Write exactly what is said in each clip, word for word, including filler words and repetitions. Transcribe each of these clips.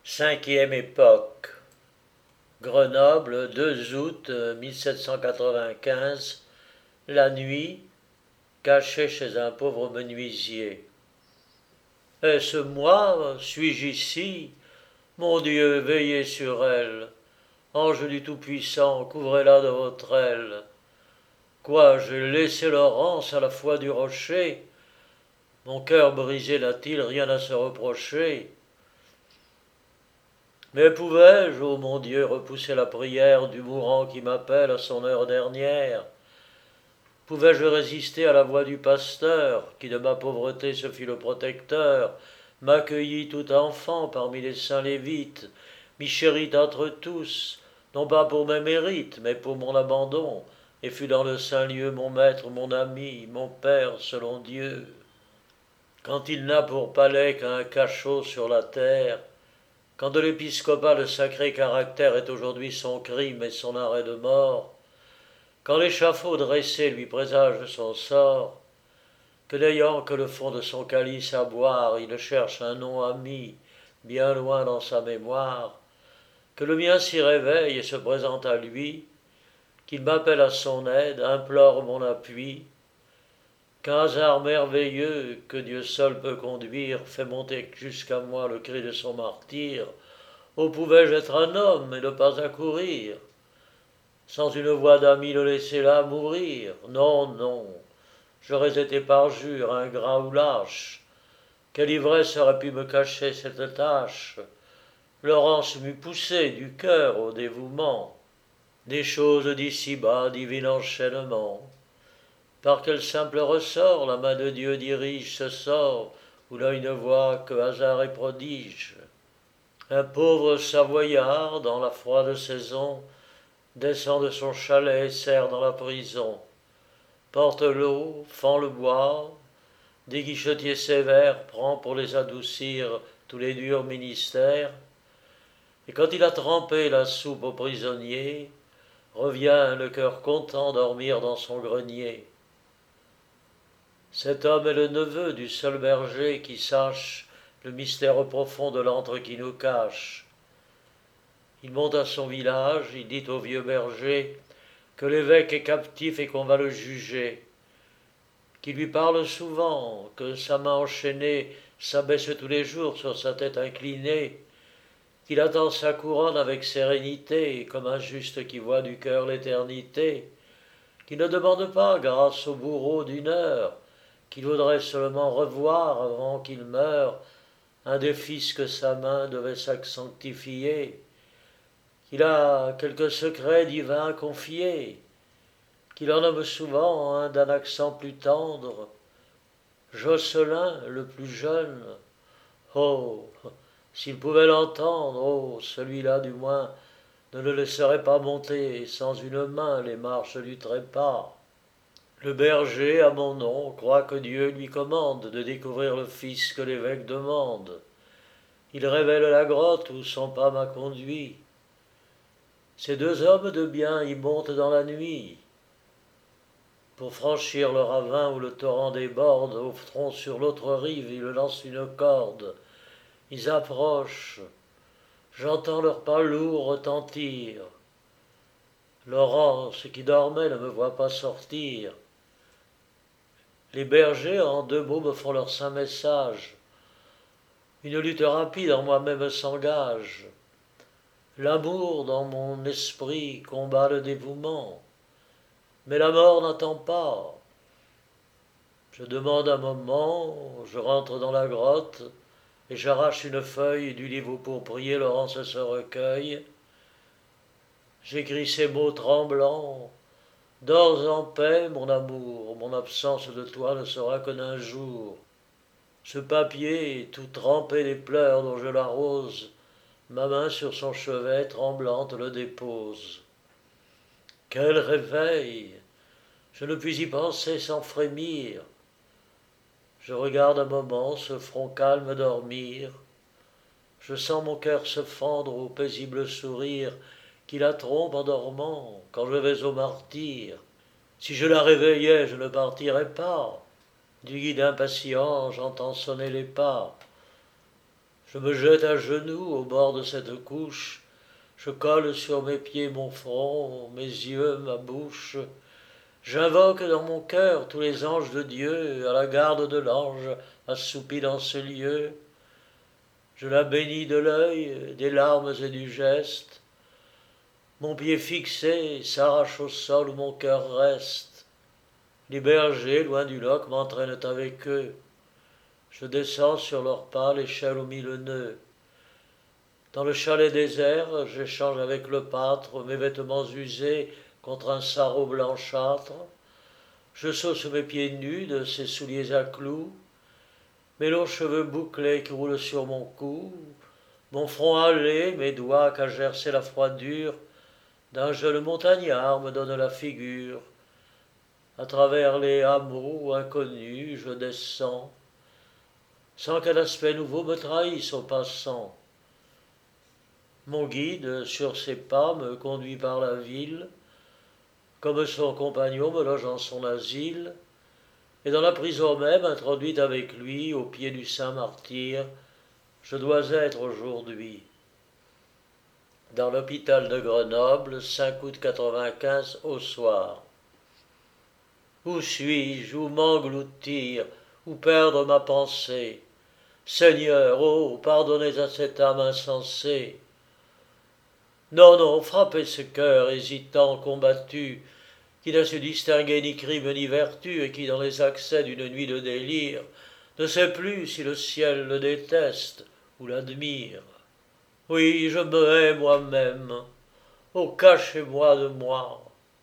Cinquième époque. Grenoble, deux août mille sept cent quatre-vingt-quinze. La nuit, caché chez un pauvre menuisier. Est-ce moi? Suis-je ici? Mon Dieu, veillez sur elle. Ange du Tout-Puissant, couvrez-la de votre aile. Quoi, j'ai laissé Laurence à la foi du rocher? Mon cœur brisé n'a-t-il rien à se reprocher? Mais pouvais-je, ô mon Dieu, repousser la prière du mourant qui m'appelle à son heure dernière? Pouvais-je résister à la voix du pasteur, qui de ma pauvreté se fit le protecteur, m'accueillit tout enfant parmi les saints lévites, m'y chérit entre tous, non pas pour mes mérites, mais pour mon abandon, et fut dans le saint lieu mon maître, mon ami, mon père selon Dieu. Quand il n'a pour palais qu'un cachot sur la terre, quand de l'épiscopat le sacré caractère est aujourd'hui son crime et son arrêt de mort, quand l'échafaud dressé lui présage son sort, que n'ayant que le fond de son calice à boire, il cherche un nom ami, bien loin dans sa mémoire, que le mien s'y réveille et se présente à lui, qu'il m'appelle à son aide, implore mon appui, qu'un hasard merveilleux que Dieu seul peut conduire fait monter jusqu'à moi le cri de son martyr. Oh, pouvais-je être un homme et ne pas accourir? Sans une voix d'ami le laisser là mourir? Non, non, j'aurais été parjure, ingrat ou lâche. Quelle ivresse aurait pu me cacher cette tâche? Laurence m'eût poussé du cœur au dévouement. Des choses d'ici-bas, divin enchaînement. Par quel simple ressort la main de Dieu dirige ce sort où l'œil ne voit que hasard et prodige? Un pauvre Savoyard, dans la froide saison, descend de son chalet et serre dans la prison, porte l'eau, fend le bois, des guichetiers sévères prend pour les adoucir tous les durs ministères, et quand il a trempé la soupe aux prisonniers, revient le cœur content dormir dans son grenier. Cet homme est le neveu du seul berger qui sache le mystère profond de l'antre qui nous cache. Il monte à son village, il dit au vieux berger que l'évêque est captif et qu'on va le juger, qu'il lui parle souvent, que sa main enchaînée s'abaisse tous les jours sur sa tête inclinée, qu'il attend sa couronne avec sérénité, comme un juste qui voit du cœur l'éternité, qu'il ne demande pas grâce au bourreau d'une heure, qu'il voudrait seulement revoir avant qu'il meure un des fils que sa main devait sanctifier, qu'il a quelque secret divin à confier, qu'il en nomme souvent un d'un accent plus tendre, Josselin le plus jeune. Oh, s'il pouvait l'entendre, oh, celui-là du moins ne le laisserait pas monter sans une main les marches du trépas. Le berger, à mon nom, croit que Dieu lui commande de découvrir le fils que l'évêque demande. Il révèle la grotte où son pas m'a conduit. Ces deux hommes de bien y montent dans la nuit. Pour franchir le ravin où le torrent déborde, au front sur l'autre rive, ils lancent une corde. Ils approchent. J'entends leurs pas lourds retentir. Laurence, qui dormait, ne me voit pas sortir. Les bergers, en deux mots, me font leur saint message. Une lutte rapide en moi-même s'engage. L'amour dans mon esprit combat le dévouement. Mais la mort n'attend pas. Je demande un moment, je rentre dans la grotte, et j'arrache une feuille du livre où pour prier Laurence se recueille. J'écris ces mots tremblants. Dors en paix, mon amour, mon absence de toi ne sera que d'un jour. Ce papier, tout trempé des pleurs dont je l'arrose, ma main sur son chevet tremblante le dépose. Quel réveil! Je ne puis y penser sans frémir. Je regarde un moment ce front calme dormir. Je sens mon cœur se fendre au paisible sourire qui la trompe en dormant quand je vais au martyre. Si je la réveillais, je ne partirais pas. Du guide impatient, j'entends sonner les pas. Je me jette à genoux au bord de cette couche, je colle sur mes pieds mon front, mes yeux, ma bouche. J'invoque dans mon cœur tous les anges de Dieu, à la garde de l'ange assoupi dans ce lieu. Je la bénis de l'œil, des larmes et du geste. Mon pied fixé s'arrache au sol où mon cœur reste. Les bergers, loin du loch, m'entraînent avec eux. Je descends sur leurs pas l'échelle aux mille nœuds. Dans le chalet désert, j'échange avec le pâtre mes vêtements usés contre un sarrau blanchâtre. Je sauce mes pieds nus de ses souliers à clous, mes longs cheveux bouclés qui roulent sur mon cou, mon front hâlé, mes doigts qu'a gercé la froidure d'un jeune montagnard me donne la figure. À travers les hameaux inconnus, je descends, sans qu'un aspect nouveau me trahisse au passant. Mon guide, sur ses pas, me conduit par la ville, comme son compagnon me loge en son asile, et dans la prison même, introduite avec lui au pied du saint martyr, je dois être aujourd'hui. Dans l'hôpital de Grenoble, cinq août quatre-vingt-quinze au soir. Où suis-je, où m'engloutir, où perdre ma pensée? Seigneur, oh, pardonnez à cette âme insensée. Non, non, frappez ce cœur hésitant, combattu, qui n'a su distinguer ni crime ni vertu, et qui, dans les accès d'une nuit de délire, ne sait plus si le ciel le déteste ou l'admire. Oui, je me hais moi-même. Oh, cachez-moi de moi.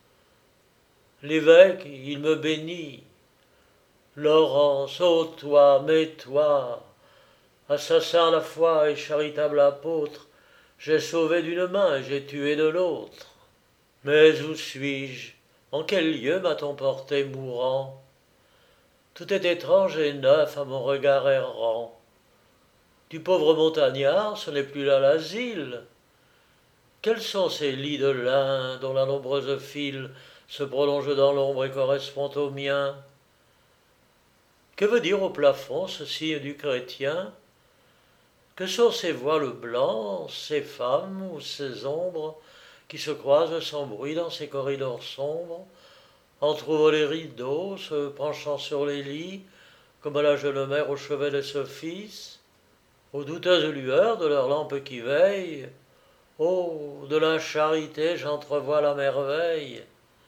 L'évêque, il me bénit. Laurence, ô toi, mets-toi. Assassin à la fois et charitable apôtre, j'ai sauvé d'une main et j'ai tué de l'autre. Mais où suis-je? En quel lieu m'a-t-on porté mourant? Tout est étrange et neuf à mon regard errant. Du pauvre montagnard, ce n'est plus là l'asile. Quels sont ces lits de lin dont la nombreuse file se prolonge dans l'ombre et correspond au mien? Que veut dire au plafond ce signe du chrétien? Que sont ces voiles blancs, ces femmes ou ces ombres qui se croisent sans bruit dans ces corridors sombres, entr'ouvrent les rideaux, se penchant sur les lits, comme la jeune mère au chevet de ce fils, aux douteuses lueurs de leurs lampes qui veillent, oh, de la charité j'entrevois la merveille.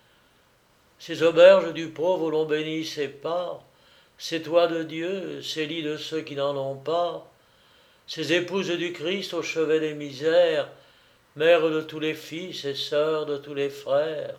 Ces auberges du pauvre où l'on bénit ses pas, ces toits de Dieu, ces lits de ceux qui n'en ont pas, ces épouses du Christ au chevet des misères, mères de tous les fils et sœurs de tous les frères.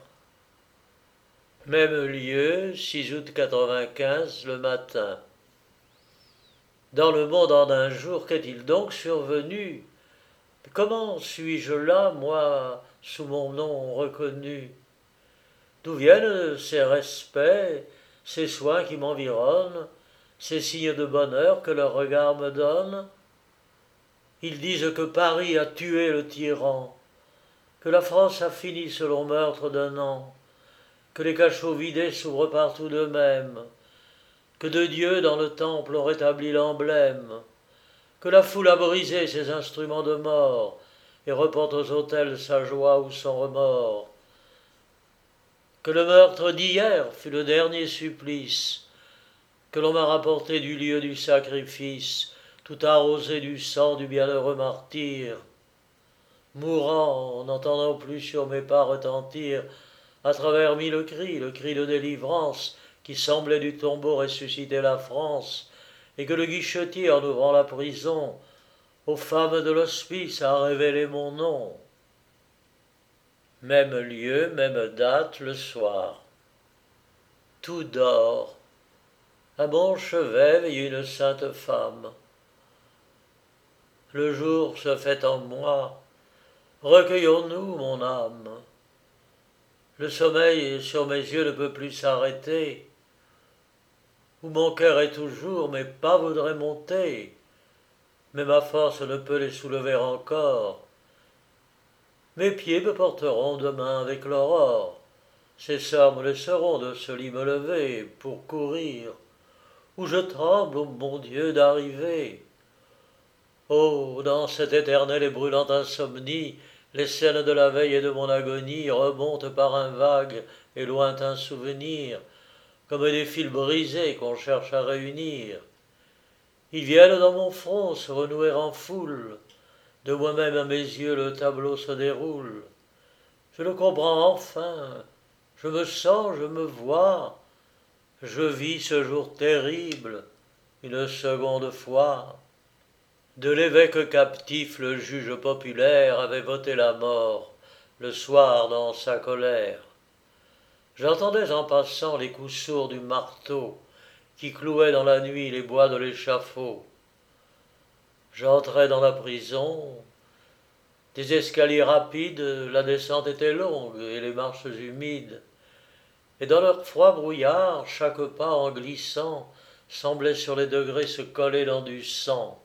Même lieu, six août quatre-vingt-quinze, le matin. Dans le monde en un jour, qu'est-il donc survenu? Comment suis-je là, moi, sous mon nom reconnu? D'où viennent ces respects, ces soins qui m'environnent, ces signes de bonheur que leur regard me donne? Ils disent que Paris a tué le tyran, que la France a fini selon meurtre d'un an, que les cachots vidés s'ouvrent partout d'eux-mêmes, que de Dieu dans le temple on rétablit l'emblème, que la foule a brisé ses instruments de mort et reporte aux autels sa joie ou son remords, que le meurtre d'hier fut le dernier supplice, que l'on m'a rapporté du lieu du sacrifice, tout arrosé du sang du bienheureux martyr, mourant, n'entendant plus sur mes pas retentir, à travers mille cris, le cri de délivrance qui semblait du tombeau ressusciter la France, et que le guichetier, en ouvrant la prison, aux femmes de l'hospice a révélé mon nom. Même lieu, même date, le soir. Tout dort. À mon chevet veille une sainte femme. Le jour se fait en moi. Recueillons-nous, mon âme. Le sommeil sur mes yeux ne peut plus s'arrêter. Où mon cœur est toujours, mes pas voudraient monter, mais ma force ne peut les soulever encore. Mes pieds me porteront demain avec l'aurore. Ces sœurs me laisseront de ce lit me lever pour courir, où je tremble, ô mon Dieu, d'arriver. Oh, dans cette éternelle et brûlante insomnie, les scènes de la veille et de mon agonie remontent par un vague et lointain souvenir, comme des fils brisés qu'on cherche à réunir. Ils viennent dans mon front se renouer en foule, de moi-même à mes yeux le tableau se déroule. Je le comprends enfin, je me sens, je me vois, je vis ce jour terrible une seconde fois. De l'évêque captif, le juge populaire avait voté la mort le soir dans sa colère. J'entendais en passant les coups sourds du marteau qui clouait dans la nuit les bois de l'échafaud. J'entrais dans la prison. Des escaliers rapides, la descente était longue et les marches humides. Et dans leur froid brouillard, chaque pas en glissant semblait sur les degrés se coller dans du sang.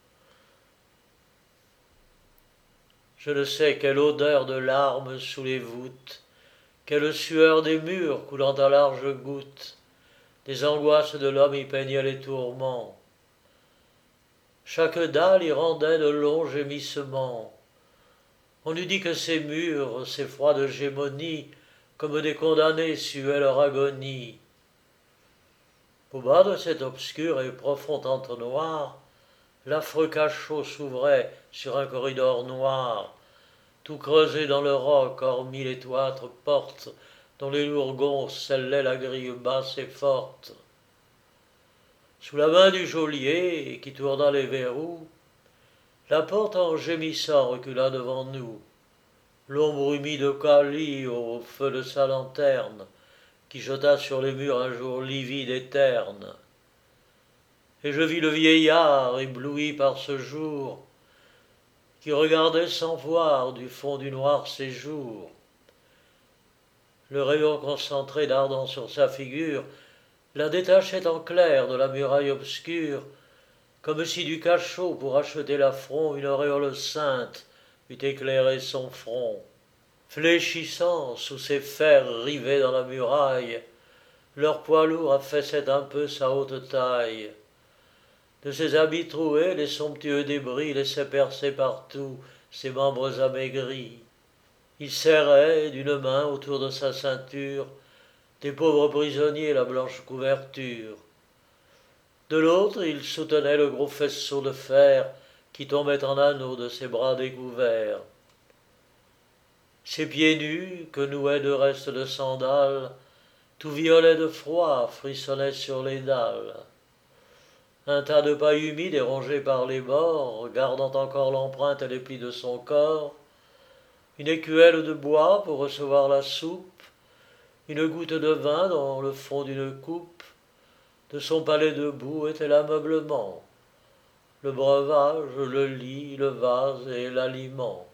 Je ne sais quelle odeur de larmes sous les voûtes, quelle sueur des murs coulant à larges gouttes, des angoisses de l'homme y peignaient les tourments. Chaque dalle y rendait de longs gémissements. On eût dit que ces murs, ces froides gémonies, comme des condamnés suaient leur agonie. Au bas de cet obscur et profond entonnoir, l'affreux cachot s'ouvrait sur un corridor noir, tout creusé dans le roc, hormis l'étoître porte dont les lourds gonds scellaient la grille basse et forte. Sous la main du geôlier, qui tourna les verrous, la porte en gémissant recula devant nous. L'ombre humide de Kali au feu de sa lanterne, qui jeta sur les murs un jour livide et terne. Et je vis le vieillard, ébloui par ce jour, qui regardait sans voir du fond du noir séjour. Le rayon concentré dardant sur sa figure la détachait en clair de la muraille obscure, comme si du cachot pour acheter l'affront une auréole sainte eût éclairé son front. Fléchissant sous ces fers rivés dans la muraille, leur poids lourd affaissait un peu sa haute taille. De ses habits troués, les somptueux débris laissaient percer partout ses membres amaigris. Il serrait d'une main autour de sa ceinture des pauvres prisonniers la blanche couverture. De l'autre, il soutenait le gros faisceau de fer qui tombait en anneaux de ses bras découverts. Ses pieds nus, que nouaient deux restes de sandales, tout violets de froid, frissonnaient sur les dalles. Un tas de paille humide et rongé par les bords, gardant encore l'empreinte et les plis de son corps, une écuelle de bois pour recevoir la soupe, une goutte de vin dans le fond d'une coupe. De son palais debout était l'ameublement, le breuvage, le lit, le vase et l'aliment.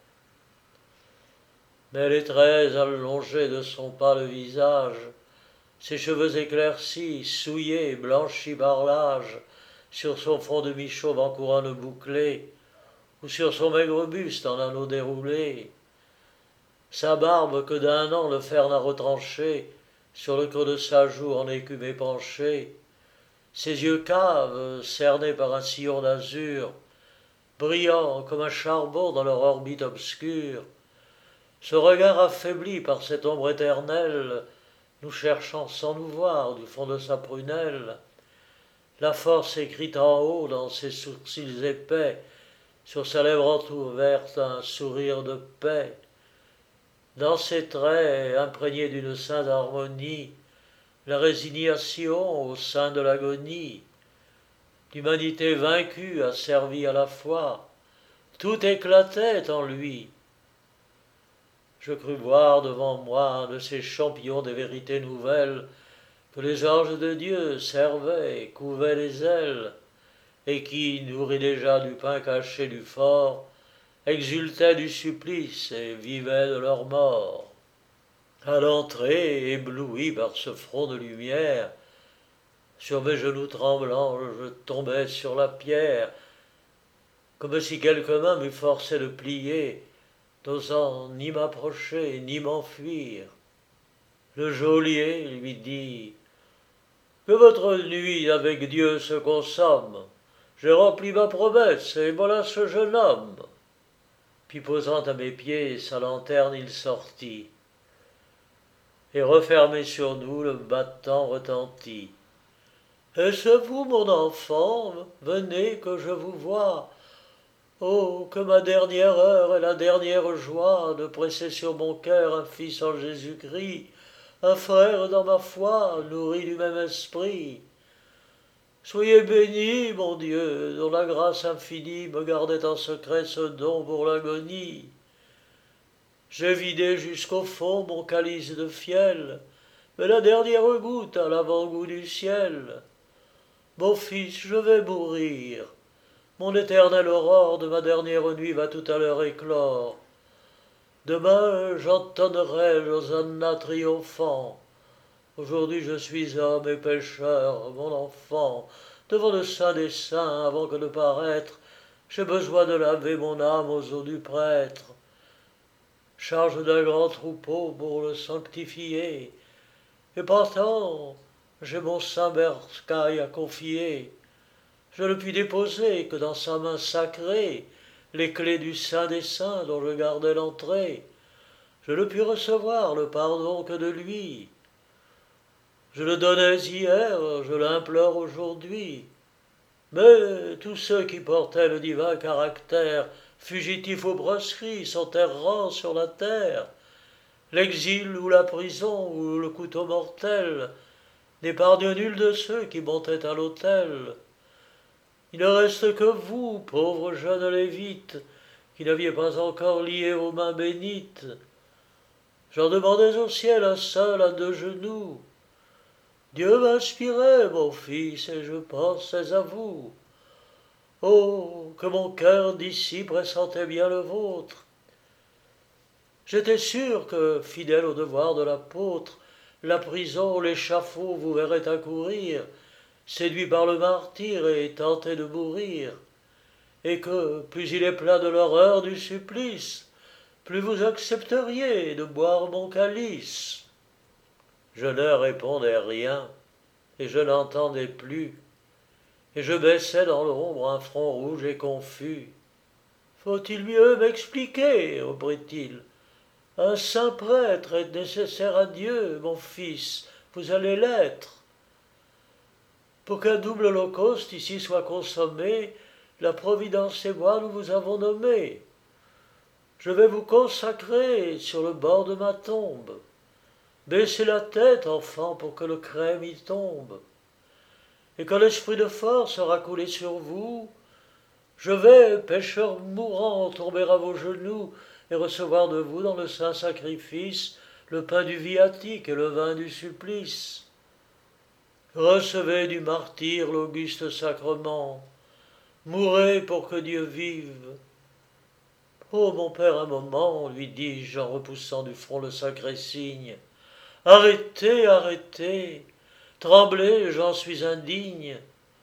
Mais les traits allongés de son pâle visage, ses cheveux éclaircis, souillés, blanchis par l'âge, sur son front de mi-chauve en couronne bouclée, ou sur son maigre buste en anneaux déroulés, sa barbe que d'un an le fer n'a retranchée, sur le creux de sa joue en écume épanchée, ses yeux caves, cernés par un sillon d'azur, brillants comme un charbon dans leur orbite obscure, ce regard affaibli par cette ombre éternelle, nous cherchant sans nous voir du fond de sa prunelle, la force écrite en haut dans ses sourcils épais, sur sa lèvre entr'ouverte un sourire de paix. Dans ses traits, imprégnés d'une sainte harmonie, la résignation au sein de l'agonie, l'humanité vaincue asservie à la foi, tout éclatait en lui. Je crus voir devant moi un de ces champions des vérités nouvelles que les anges de Dieu servaient et couvaient les ailes, et qui, nourris déjà du pain caché du fort, exultaient du supplice et vivaient de leur mort. À l'entrée, ébloui par ce front de lumière, sur mes genoux tremblants, je tombais sur la pierre, comme si quelque main m'eût forcé de plier, n'osant ni m'approcher ni m'enfuir. Le geôlier lui dit « Que votre nuit avec Dieu se consomme. J'ai rempli ma promesse, et voilà ce jeune homme. » Puis posant à mes pieds sa lanterne, il sortit, et refermé sur nous, le battant retentit. « Est-ce vous, mon enfant? Venez que je vous voie. Oh, que ma dernière heure est la dernière joie de presser sur mon cœur un fils en Jésus-Christ, un frère dans ma foi, nourri du même esprit. Soyez béni, mon Dieu, dont la grâce infinie me gardait en secret ce don pour l'agonie. J'ai vidé jusqu'au fond mon calice de fiel, mais la dernière goutte à l'avant-goût du ciel. Mon fils, je vais mourir. Mon éternelle aurore de ma dernière nuit va tout à l'heure éclore. Demain, j'entonnerai l'hosanna triomphant. Aujourd'hui, je suis homme et pécheur, mon enfant. Devant le Saint des Saints, avant que de paraître, j'ai besoin de laver mon âme aux eaux du prêtre. Charge d'un grand troupeau pour le sanctifier. Et partant, j'ai mon saint bercail à confier. Je ne puis déposer que dans sa main sacrée les clés du Saint des Saints dont je gardais l'entrée. Je ne puis recevoir le pardon que de lui. Je le donnais hier, je l'implore aujourd'hui. Mais tous ceux qui portaient le divin caractère, fugitifs aux brasseries, sont errants sur la terre. L'exil ou la prison ou le couteau mortel n'épargne nul de ceux qui montaient à l'autel. Il ne reste que vous, pauvres jeunes lévites, qui n'aviez pas encore lié vos mains bénites. J'en demandais au ciel un seul à deux genoux. Dieu m'inspirait, mon fils, et je pensais à vous. Oh, que mon cœur d'ici pressentait bien le vôtre. J'étais sûr que, fidèle au devoir de l'apôtre, la prison, l'échafaud vous verraient accourir, séduit par le martyre et tenté de mourir, et que, plus il est plein de l'horreur du supplice, plus vous accepteriez de boire mon calice. Je ne répondais rien, et je n'entendais plus, et je baissais dans l'ombre un front rouge et confus. « Faut-il mieux m'expliquer, reprit-il. Un saint prêtre est nécessaire à Dieu, mon fils, vous allez l'être. Pour qu'un double holocauste ici soit consommé, la Providence et moi nous vous avons nommé. Je vais vous consacrer sur le bord de ma tombe. Baissez la tête, enfant, pour que le crème y tombe. Et quand l'esprit de force sera coulé sur vous, je vais, pécheur mourant, tomber à vos genoux et recevoir de vous dans le saint sacrifice le pain du viatique et le vin du supplice. Recevez du martyr l'auguste sacrement. Mourez pour que Dieu vive. Oh, mon père, un moment, lui dis-je en repoussant du front le sacré signe. Arrêtez, arrêtez. Tremblez, j'en suis indigne.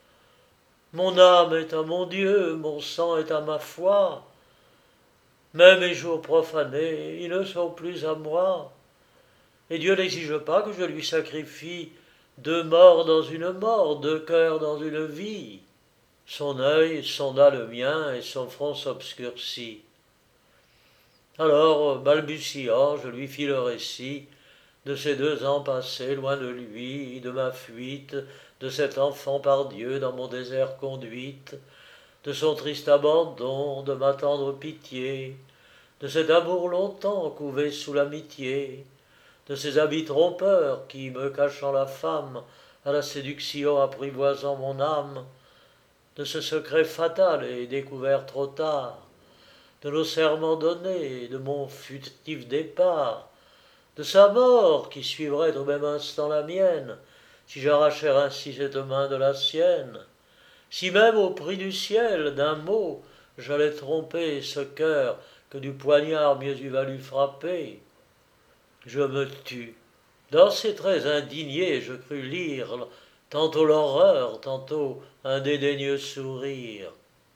Mon âme est à mon Dieu, mon sang est à ma foi. Mais mes jours profanés, ils ne sont plus à moi. Et Dieu n'exige pas que je lui sacrifie deux morts dans une mort, deux cœurs dans une vie. Son œil sonda le mien et son front s'obscurcit. Alors, balbutiant, je lui fis le récit de ces deux ans passés loin de lui, de ma fuite, de cet enfant par Dieu dans mon désert conduite, de son triste abandon, de ma tendre pitié, de cet amour longtemps couvé sous l'amitié, de ces habits trompeurs qui, me cachant la femme, à la séduction apprivoisant mon âme, de ce secret fatal et découvert trop tard, de nos serments donnés, de mon fugitif départ, de sa mort qui suivrait au même instant la mienne, si j'arrachais ainsi cette main de la sienne, si même au prix du ciel, d'un mot, j'allais tromper ce cœur que du poignard mieux eût valu frapper. Je me tus. Dans ses traits indignés, je crus lire tantôt l'horreur, tantôt un dédaigneux sourire.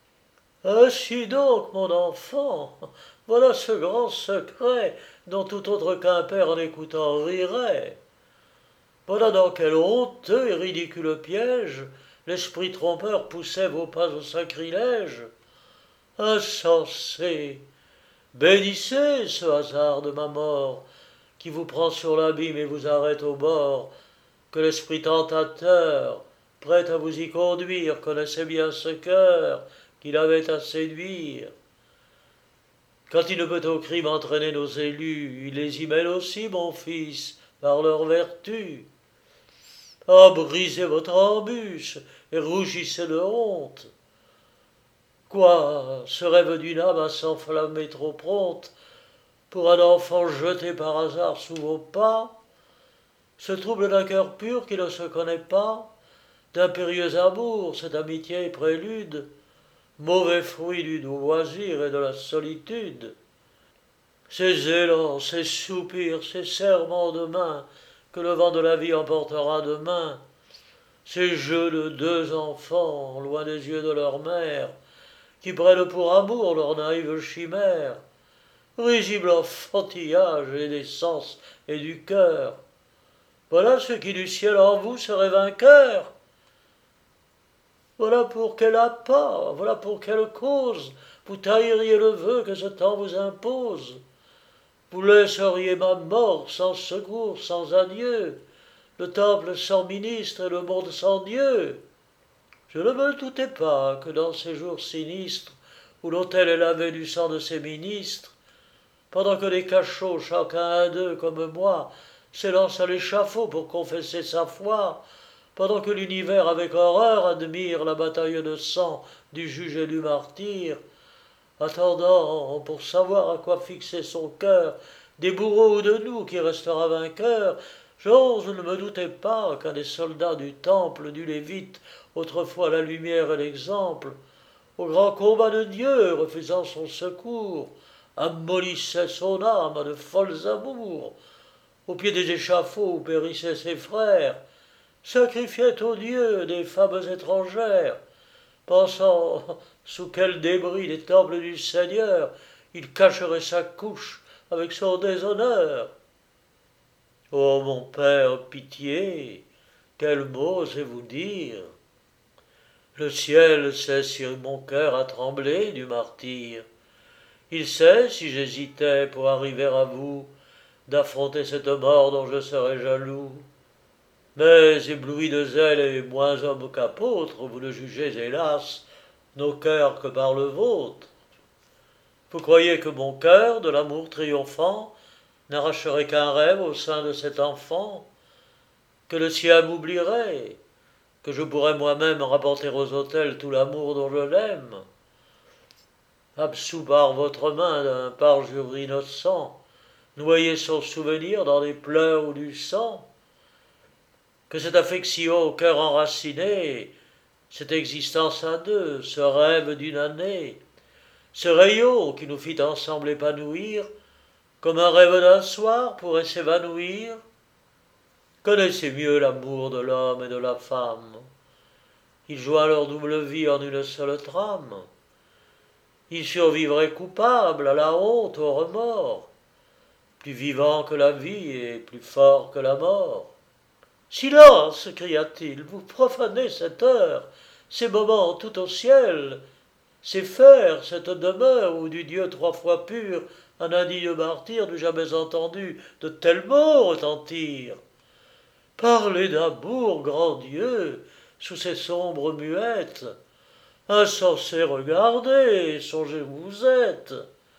Ainsi donc, mon enfant, voilà ce grand secret dont tout autre qu'un père en écoutant rirait. Voilà dans quel honteux et ridicule piège l'esprit trompeur poussait vos pas au sacrilège. Insensé, bénissez ce hasard de ma mort, qui vous prend sur l'abîme et vous arrête au bord, que l'esprit tentateur, prêt à vous y conduire, connaissait bien ce cœur qu'il avait à séduire. Quand il ne peut au crime entraîner nos élus, il les y mêle aussi, mon fils, par leur vertu. Ah, brisez votre embûche et rougissez de honte. Quoi, ce rêve d'une âme à s'enflammer trop prompte pour un enfant jeté par hasard sous vos pas, ce trouble d'un cœur pur qui ne se connaît pas, d'impérieux amour, cette amitié prélude, mauvais fruit du doux loisir et de la solitude. Ces élans, ces soupirs, ces serrements de main que le vent de la vie emportera demain, ces jeux de deux enfants, loin des yeux de leur mère, qui prennent pour amour leur naïve chimère, risible enfantillage et des sens et du cœur. Voilà ce qui du ciel en vous serait vainqueur. Voilà pour quel appât, voilà pour quelle cause vous trahiriez le vœu que ce temps vous impose. Vous laisseriez ma mort sans secours, sans adieu, le temple sans ministre et le monde sans Dieu. Je ne me doutais pas que dans ces jours sinistres, où l'autel est lavé du sang de ses ministres, pendant que les cachots, chacun à deux comme moi, s'élancent à l'échafaud pour confesser sa foi, pendant que l'univers avec horreur admire la bataille de sang du juge et du martyr, attendant, pour savoir à quoi fixer son cœur, des bourreaux ou de nous qui restera vainqueur, j'ose ne me doutais pas qu'un des soldats du temple du Lévite, autrefois la lumière et l'exemple, au grand combat de Dieu, refusant son secours, amollissait son âme à de folles amours, au pied des échafauds où périssaient ses frères, sacrifiait aux dieux des femmes étrangères, pensant sous quel débris des temples du Seigneur il cacherait sa couche avec son déshonneur. Ô mon père, pitié, quel mot osez-vous dire? Le ciel sait si mon cœur a tremblé du martyre. Il sait si j'hésitais pour arriver à vous, d'affronter cette mort dont je serais jaloux. Mais ébloui de zèle et moins homme qu'apôtre, vous ne jugez, hélas, nos cœurs que par le vôtre. Vous croyez que mon cœur, de l'amour triomphant, n'arracherait qu'un rêve au sein de cet enfant, que le sien m'oublierait, que je pourrais moi-même rapporter aux autels tout l'amour dont je l'aime. Absous par votre main d'un parjure innocent, noyer son souvenir dans des pleurs ou du sang, que cette affection au cœur enraciné, cette existence à deux, ce rêve d'une année, ce rayon qui nous fit ensemble épanouir, comme un rêve d'un soir pourrait s'évanouir. Connaissez mieux l'amour de l'homme et de la femme. Ils joignent leur double vie en une seule trame. Ils survivraient coupables à la honte, au remords, plus vivants que la vie et plus forts que la mort. Silence, cria-t-il, vous profanez cette heure, ces moments tout au ciel, ces fers, cette demeure où du Dieu trois fois pur, un indigne martyr n'eût jamais entendu de tels mots retentir. Parlez d'amour, grand Dieu, sous ces sombres muettes. Insensé, regardez, songez où vous êtes.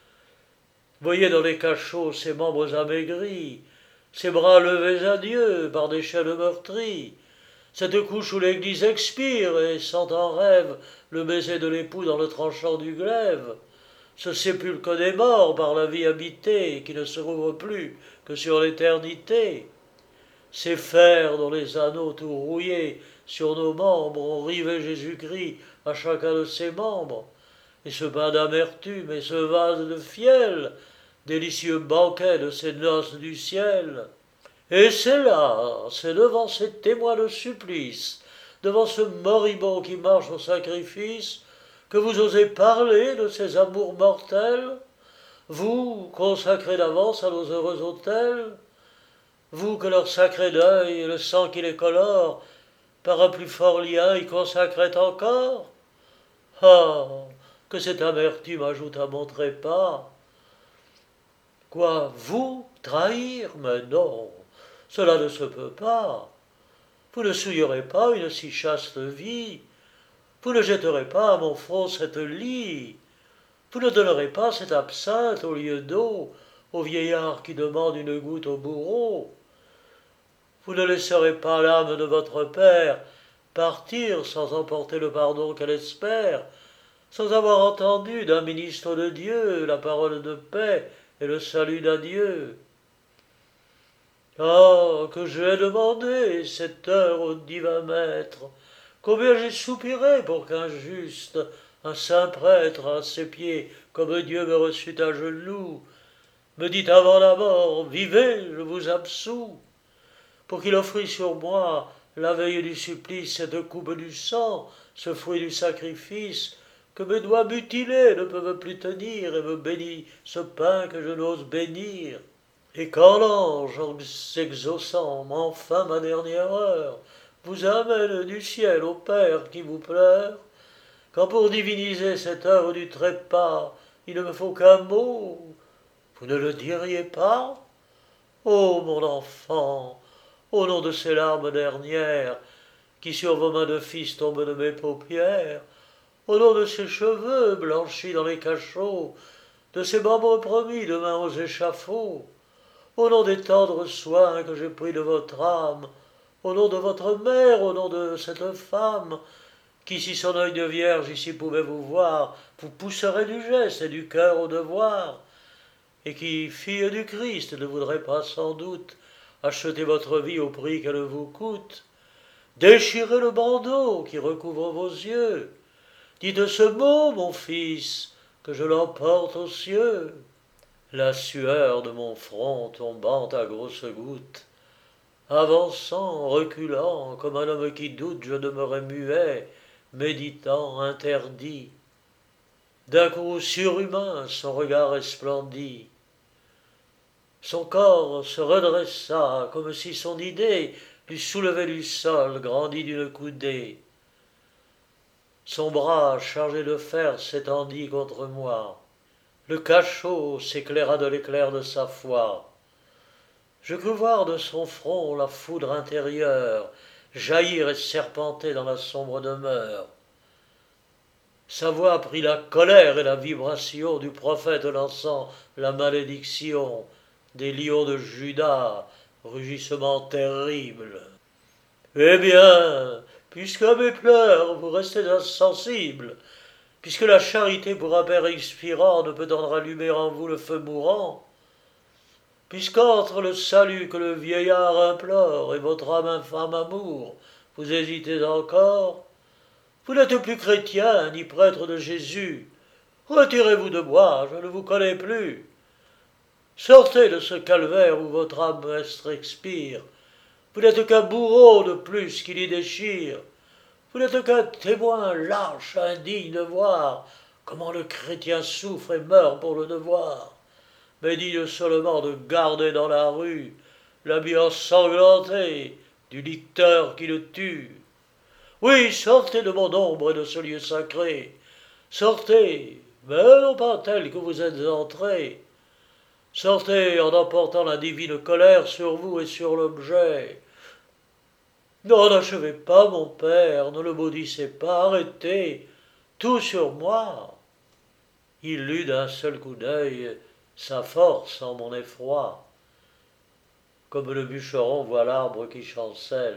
Voyez dans les cachots ces membres amaigris, ces bras levés à Dieu par des chaînes meurtries, cette couche où l'église expire et sent en rêve le baiser de l'époux dans le tranchant du glaive, ce sépulcre des morts par la vie habitée qui ne se rouvre plus que sur l'éternité, ces fers dont les anneaux tout rouillés sur nos membres ont rivé Jésus-Christ à chacun de ses membres, et ce bain d'amertume et ce vase de fiel, délicieux banquet de ces noces du ciel. Et c'est là, c'est devant ces témoins de supplice, devant ce moribond qui marche au sacrifice, que vous osez parler de ces amours mortels, vous, consacrés d'avance à nos heureux autels, vous que leur sacré deuil et le sang qui les colore par un plus fort lien y consacrait encore? Ah, que cette amertume ajoute à mon trépas. Quoi, vous trahir? Mais non, cela ne se peut pas. Vous ne souillerez pas une si chaste vie, vous ne jetterez pas à mon front cette lie, vous ne donnerez pas cette absinthe au lieu d'eau au vieillard qui demande une goutte au bourreau. Vous ne laisserez pas l'âme de votre père partir sans emporter le pardon qu'elle espère, sans avoir entendu d'un ministre de Dieu la parole de paix et le salut d'un Dieu. Ah, que j'ai demandé cette heure au divin maître, combien j'ai soupiré pour qu'un juste, un saint prêtre, à ses pieds, comme Dieu me reçut à genoux, me dit avant la mort, vivez, je vous absous, pour qu'il offrît sur moi, la veille du supplice, cette coupe du sang, ce fruit du sacrifice, que mes doigts mutilés ne peuvent plus tenir, et me bénit ce pain que je n'ose bénir. Et quand l'ange, en s'exaucant, enfin ma dernière heure, vous amène du ciel au Père qui vous pleure, quand pour diviniser cette heure du trépas, il ne me faut qu'un mot, vous ne le diriez pas? Ô mon enfant, au nom de ces larmes dernières, qui sur vos mains de fils tombent de mes paupières, au nom de ces cheveux blanchis dans les cachots, de ces membres promis demain aux échafauds, au nom des tendres soins que j'ai pris de votre âme, au nom de votre mère, au nom de cette femme, qui, si son œil de vierge ici pouvait vous voir, vous pousserait du geste et du cœur au devoir, et qui, fille du Christ, ne voudrait pas sans doute acheter votre vie au prix qu'elle vous coûte. Déchirez le bandeau qui recouvre vos yeux, dites ce mot, mon fils, que je l'emporte aux cieux. La sueur de mon front tombant à grosses gouttes, avançant, reculant, comme un homme qui doute, je demeurais muet, méditant, interdit. D'un coup surhumain, son regard resplendit. Son corps se redressa, comme si son idée l'eût soulevé du sol, grandi d'une coudée. Son bras, chargé de fer, s'étendit contre moi. Le cachot s'éclaira de l'éclair de sa foi. Je crus voir de son front la foudre intérieure jaillir et serpenter dans la sombre demeure. Sa voix prit la colère et la vibration du prophète lançant la malédiction des lions de Juda, rugissement terrible. Eh bien, puisqu'à mes pleurs vous restez insensible, puisque la charité pour un père expirant ne peut en rallumer en vous le feu mourant, puisqu'entre le salut que le vieillard implore et votre âme infâme amour, vous hésitez encore, vous n'êtes plus chrétien ni prêtre de Jésus, retirez-vous de moi, je ne vous connais plus. Sortez de ce calvaire où votre âme mestre expire, vous n'êtes qu'un bourreau de plus qui l'y déchire, vous n'êtes qu'un témoin lâche, indigne de voir comment le chrétien souffre et meurt pour le devoir, mais digne seulement de garder dans la rue l'habit ensanglanté du licteur qui le tue. Oui, sortez de mon ombre et de ce lieu sacré, sortez, mais non pas tel que vous êtes entré, sortez en emportant la divine colère sur vous et sur l'objet. Non, n'achevez pas, mon père, ne le maudissez pas, arrêtez, tout sur moi. Il lut d'un seul coup d'œil sa force en mon effroi, comme le bûcheron voit l'arbre qui chancelle.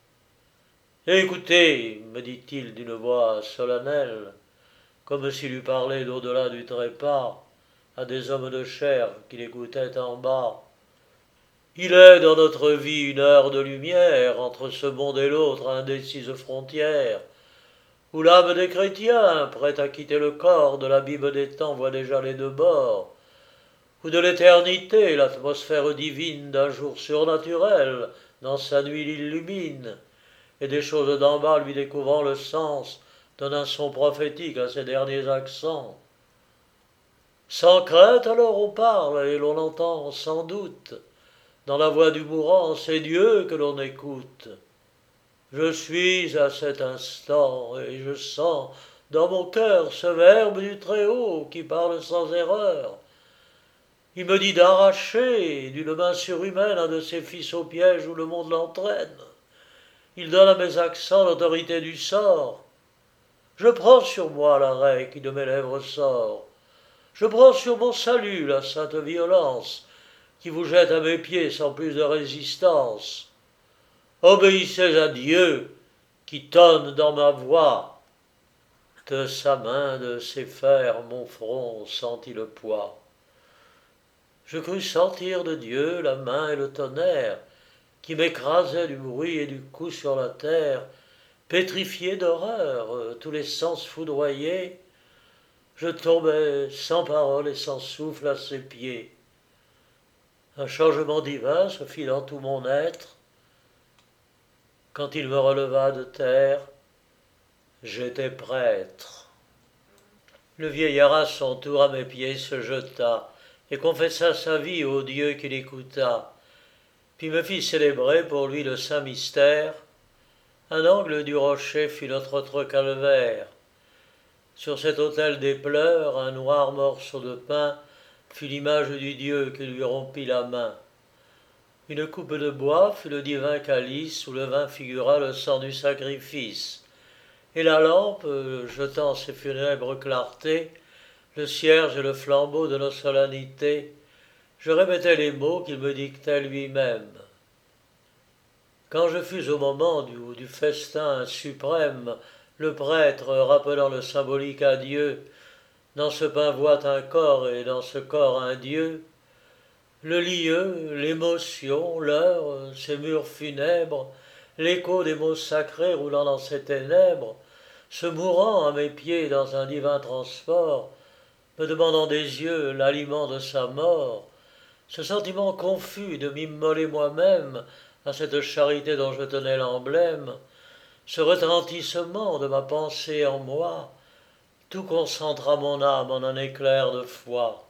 Écoutez, me dit-il d'une voix solennelle, comme s'il eût parlé d'au-delà du trépas à des hommes de chair qui l'écoutaient en bas. Il est dans notre vie une heure de lumière entre ce monde et l'autre indécise frontière, où l'âme des chrétiens, prête à quitter le corps de l'abîme des temps, voit déjà les deux bords, où de l'éternité l'atmosphère divine d'un jour surnaturel dans sa nuit l'illumine, et des choses d'en bas lui découvrant le sens donne un son prophétique à ses derniers accents. Sans crainte alors on parle et l'on entend sans doute. Dans la voix du mourant, c'est Dieu que l'on écoute. Je suis à cet instant, et je sens dans mon cœur ce Verbe du Très-Haut qui parle sans erreur. Il me dit d'arracher d'une main surhumaine un de ces fils au piège où le monde l'entraîne. Il donne à mes accents l'autorité du sort. Je prends sur moi l'arrêt qui de mes lèvres sort. Je prends sur mon salut la sainte violence qui vous jette à mes pieds sans plus de résistance. Obéissez à Dieu qui tonne dans ma voix. De sa main, de ses fers, mon front sentit le poids. Je crus sentir de Dieu la main et le tonnerre qui m'écrasaient du bruit et du coup sur la terre, pétrifié d'horreur, tous les sens foudroyés, je tombais sans parole et sans souffle à ses pieds. Un changement divin se fit dans tout mon être. Quand il me releva de terre, j'étais prêtre. Le vieillard à son tour à mes pieds se jeta et confessa sa vie au Dieu qui l'écouta, puis me fit célébrer pour lui le saint mystère. Un angle du rocher fut notre autre calvaire. Sur cet autel des pleurs, un noir morceau de pain fut l'image du Dieu qui lui rompit la main. Une coupe de bois fut le divin calice où le vin figura le sang du sacrifice. Et la lampe, jetant ses funèbres clartés, le cierge et le flambeau de nos solennités, je répétais les mots qu'il me dictait lui-même. Quand je fus au moment du, du festin suprême, le prêtre, rappelant le symbolique à Dieu, dans ce pain voit un corps et dans ce corps un Dieu, le lieu, l'émotion, l'heure, ces murs funèbres, l'écho des mots sacrés roulant dans ces ténèbres, se mourant à mes pieds dans un divin transport, me demandant des yeux l'aliment de sa mort, ce sentiment confus de m'immoler moi-même à cette charité dont je tenais l'emblème, ce retentissement de ma pensée en moi, tout concentra mon âme en un éclair de foi.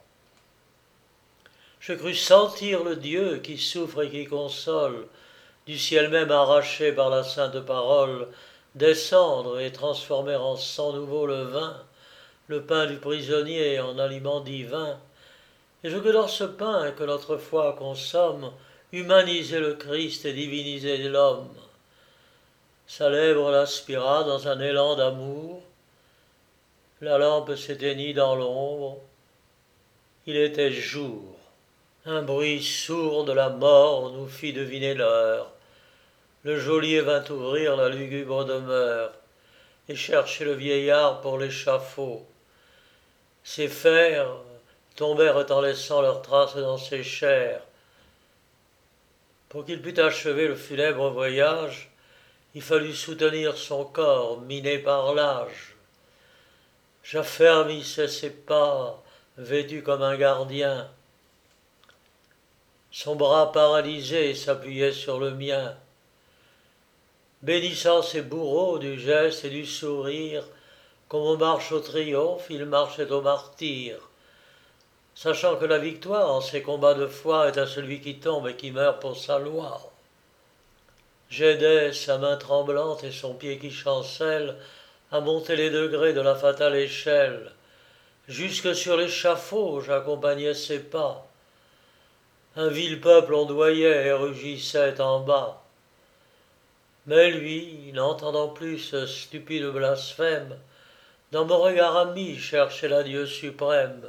Je crus sentir le Dieu qui souffre et qui console, du ciel même arraché par la sainte parole, descendre et transformer en sang nouveau le vin, le pain du prisonnier en aliment divin, et je que dans ce pain que notre foi consomme, humaniser le Christ et diviniser l'homme. Sa lèvre l'aspira dans un élan d'amour, la lampe s'éteignit dans l'ombre, il était jour. Un bruit sourd de la mort nous fit deviner l'heure. Le geôlier vint ouvrir la lugubre demeure et chercher le vieillard pour l'échafaud. Ses fers tombèrent en laissant leurs traces dans ses chairs. Pour qu'il pût achever le funèbre voyage, il fallut soutenir son corps miné par l'âge. J'affermissais ses pas, vêtu comme un gardien. Son bras paralysé s'appuyait sur le mien. Bénissant ses bourreaux du geste et du sourire, comme on marche au triomphe, il marchait au martyre, sachant que la victoire en ces combats de foi est à celui qui tombe et qui meurt pour sa loi. J'aidais sa main tremblante et son pied qui chancelle à monter les degrés de la fatale échelle. Jusque sur l'échafaud, j'accompagnais ses pas. Un vil peuple ondoyait et rugissait en bas. Mais lui, n'entendant plus ce stupide blasphème, dans mon regard ami cherchait la Dieu suprême.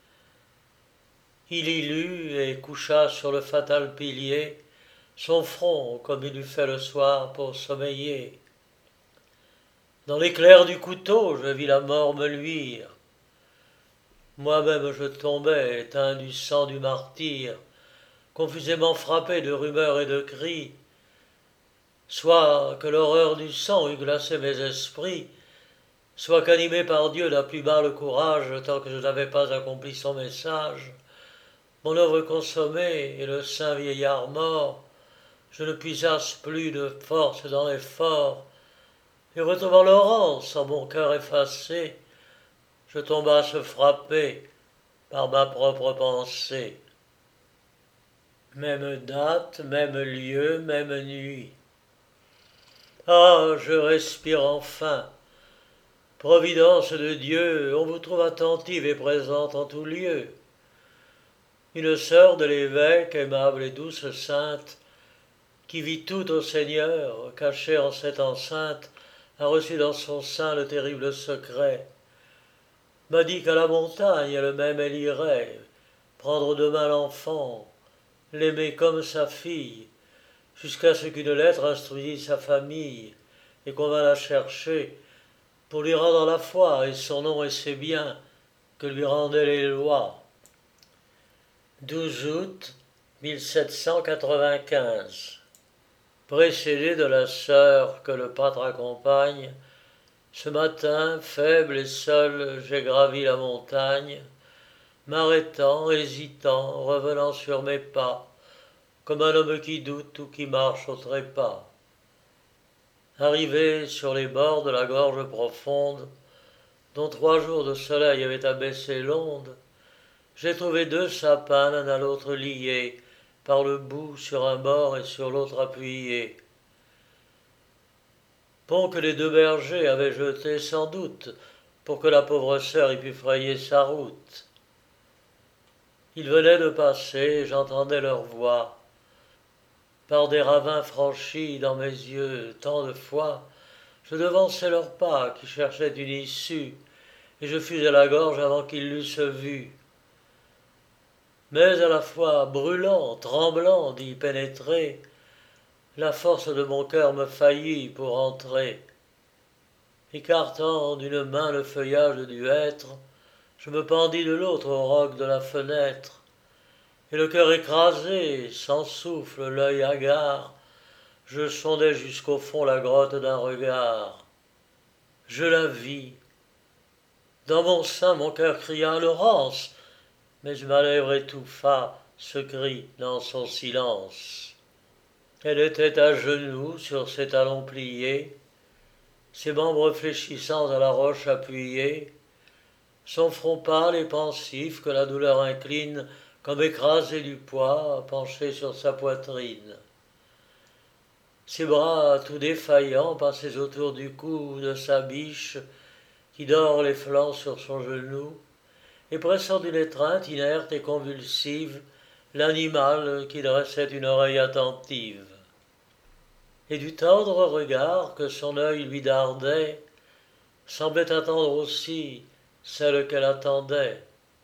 Il y lut et coucha sur le fatal pilier son front comme il eût fait le soir pour sommeiller. Dans l'éclair du couteau, je vis la mort me luire. Moi-même je tombais, éteint du sang du martyr, confusément frappé de rumeurs et de cris, soit que l'horreur du sang eût glacé mes esprits, soit qu'animé par Dieu d'un plus bas le courage, tant que je n'avais pas accompli son message, mon œuvre consommée et le saint vieillard mort, je ne puisasse plus de force dans l'effort, et retrouvant Laurence en mon cœur effacé, je tombasse frappé par ma propre pensée. Même date, même lieu, même nuit. Ah, je respire enfin. Providence de Dieu, on vous trouve attentive et présente en tout lieu. Une sœur de l'évêque, aimable et douce sainte, qui vit tout au Seigneur, cachée en cette enceinte, a reçu dans son sein le terrible secret, m'a dit qu'à la montagne elle-même elle irait, prendre demain l'enfant, l'aimer comme sa fille, jusqu'à ce qu'une lettre instruisît sa famille, et qu'on vint la chercher, pour lui rendre la foi et son nom et ses biens, que lui rendaient les lois. douze août mille sept cent quatre-vingt-quinze. Précédé de la sœur que le pâtre accompagne, ce matin, faible et seul, j'ai gravi la montagne, m'arrêtant, hésitant, revenant sur mes pas, comme un homme qui doute ou qui marche au trépas. Arrivé sur les bords de la gorge profonde, dont trois jours de soleil avaient abaissé l'onde, j'ai trouvé deux sapins l'un à l'autre liés, par le bout sur un bord et sur l'autre appuyés. Pont que les deux bergers avaient jeté sans doute, pour que la pauvre sœur y pût frayer sa route. Ils venaient de passer, j'entendais leur voix. Par des ravins franchis dans mes yeux, tant de fois, je devançais leurs pas qui cherchaient une issue, et je fus à la gorge avant qu'ils l'eussent vue. Mais à la fois brûlant, tremblant d'y pénétrer, la force de mon cœur me faillit pour entrer. Écartant d'une main le feuillage du hêtre, je me pendis de l'autre au roc de la fenêtre, et le cœur écrasé, sans souffle, l'œil hagard, je sondais jusqu'au fond la grotte d'un regard. Je la vis. Dans mon sein, mon cœur cria à Laurence, mais ma lèvre étouffa ce cri dans son silence. Elle était à genoux sur ses talons pliés, ses membres fléchissants à la roche appuyés, son front pâle et pensif que la douleur incline, comme écrasé du poids, penché sur sa poitrine. Ses bras tout défaillants passaient autour du cou de sa biche, qui dort les flancs sur son genou, et pressant d'une étreinte inerte et convulsive l'animal qui dressait une oreille attentive. Et du tendre regard que son œil lui dardait, semblait attendre aussi celle qu'elle attendait.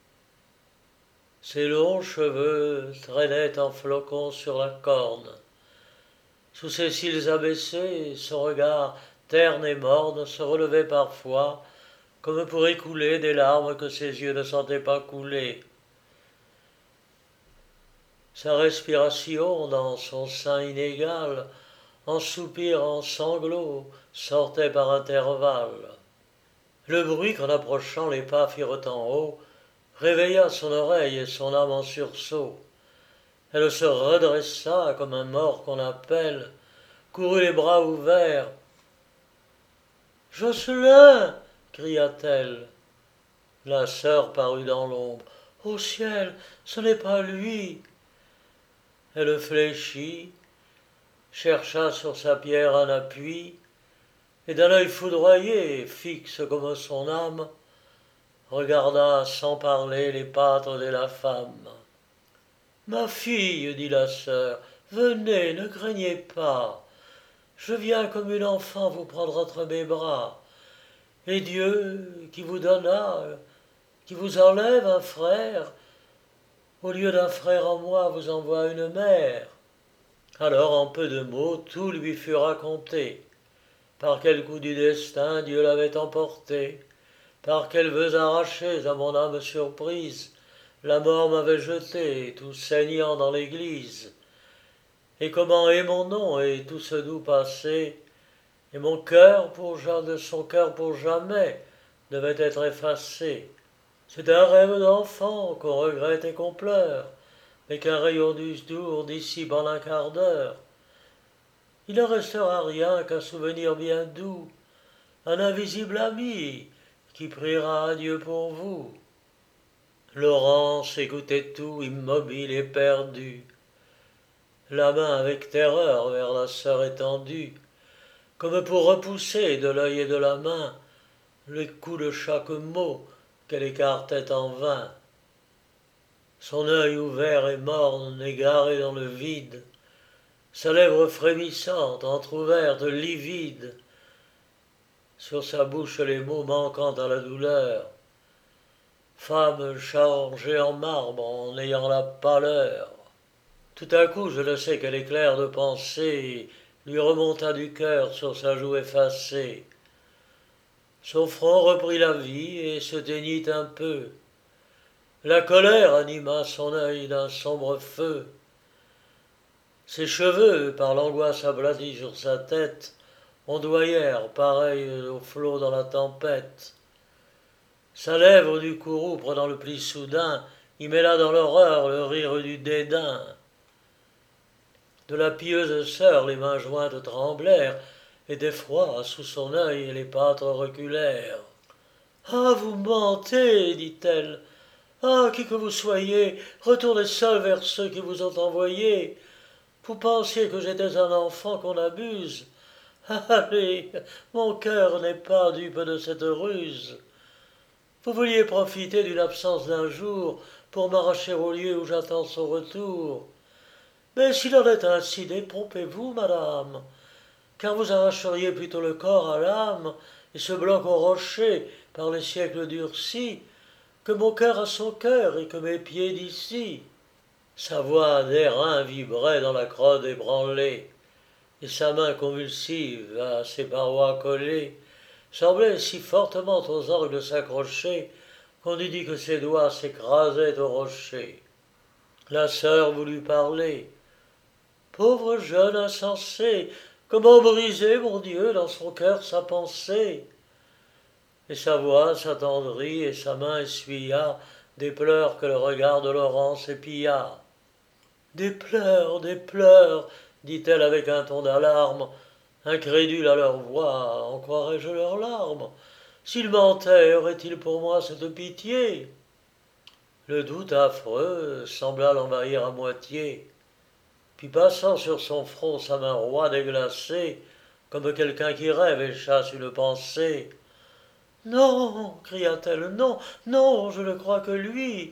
Ses longs cheveux traînaient en flocons sur la corne. Sous ses cils abaissés, son regard terne et morne se relevait parfois, comme pour écouler des larmes que ses yeux ne sentaient pas couler. Sa respiration dans son sein inégal, en soupirs, en sanglots, sortait par intervalles. Le bruit qu'en approchant les pas firent en haut réveilla son oreille et son âme en sursaut. Elle se redressa comme un mort qu'on appelle, courut les bras ouverts. « Jocelyn !» cria-t-elle. La sœur parut dans l'ombre. « Ô ciel, ce n'est pas lui !» Elle fléchit, chercha sur sa pierre un appui, et d'un œil foudroyé, fixe comme son âme, regarda sans parler les pâtres de la femme. « Ma fille, dit la sœur, venez, ne craignez pas. Je viens comme une enfant vous prendre entre mes bras. Et Dieu, qui vous donna, qui vous enlève un frère, au lieu d'un frère en moi, vous envoie une mère. » Alors, en peu de mots, tout lui fut raconté. Par quel coup du destin Dieu l'avait emporté, par quels vœux arrachés à mon âme surprise, la mort m'avait jeté, tout saignant dans l'église, et comment est mon nom et tout ce doux passé, et mon cœur pour de son cœur pour jamais devait être effacé. C'est un rêve d'enfant qu'on regrette et qu'on pleure, mais qu'un rayon du jour dissipe en un quart d'heure. Il ne restera rien qu'un souvenir bien doux, un invisible ami qui priera à Dieu pour vous. Laurence écoutait tout, immobile et perdue, la main avec terreur vers la sœur étendue. comme pour repousser de l'œil et de la main les coups de chaque mot qu'elle écartait en vain. Son œil ouvert et morne, égaré dans le vide, sa lèvre frémissante, entr'ouverte, livide, sur sa bouche les mots manquant à la douleur. Femme chargée en marbre en ayant la pâleur. Tout à coup, je ne sais quel éclair de pensée lui remonta du cœur sur sa joue effacée. Son front reprit la vie et se teignit un peu. La colère anima son œil d'un sombre feu. Ses cheveux, par l'angoisse aplatis sur sa tête, ondoyèrent pareils aux flots dans la tempête. Sa lèvre du courroux, prenant le pli soudain, y mêla dans l'horreur le rire du dédain. De la pieuse sœur les mains jointes tremblèrent, et d'effroi sous son œil les pâtres reculèrent. « Ah, vous mentez, dit-elle. Ah, qui que vous soyez, retournez seul vers ceux qui vous ont envoyé. Vous pensiez que j'étais un enfant qu'on abuse. Allez, mon cœur n'est pas dupe de cette ruse. Vous vouliez profiter d'une absence d'un jour pour m'arracher au lieu où j'attends son retour. Mais s'il en est ainsi, détrompez-vous, madame, car vous arracheriez plutôt le corps à l'âme et ce bloc au rocher par les siècles durcis, que mon cœur à son cœur et que mes pieds d'ici. » Sa voix d'airain vibrait dans la crotte ébranlée, et sa main convulsive à ses parois collées semblait si fortement aux orgues s'accrocher qu'on eût dit que ses doigts s'écrasaient au rocher. La sœur voulut parler. « Pauvre jeune insensé, comment briser, mon Dieu, dans son cœur sa pensée ?» Et sa voix s'attendrit et sa main essuya des pleurs que le regard de Laurence épilla. « Des pleurs, des pleurs, dit-elle avec un ton d'alarme, incrédule à leur voix, en croirais-je leurs larmes? S'ils mentaient, auraient-ils pour moi cette pitié ?» Le doute affreux sembla l'envahir à moitié, puis passant sur son front sa main roide et glacée, comme quelqu'un qui rêve et chasse une pensée. « Non, cria-t-elle, non, non, je ne crois que lui.